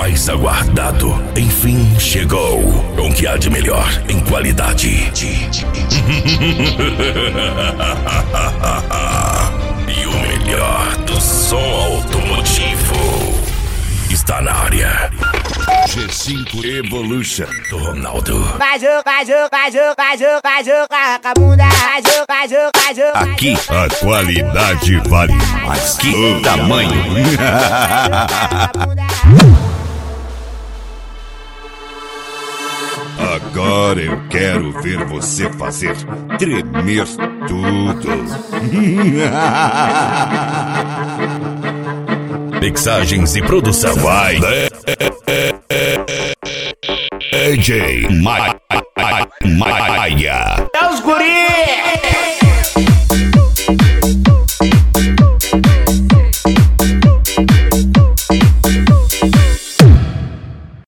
mais aguardado, enfim chegou. Com o que há de melhor em qualidade. E o melhor do som automotivo está na área. G5 Evolution do Ronaldo. Vai jogar com a bunda. Aqui a qualidade vale mais que o tamanho. Agora eu quero ver você fazer tremer tudo. Mixagens e produção vai DJ Maia. É os guri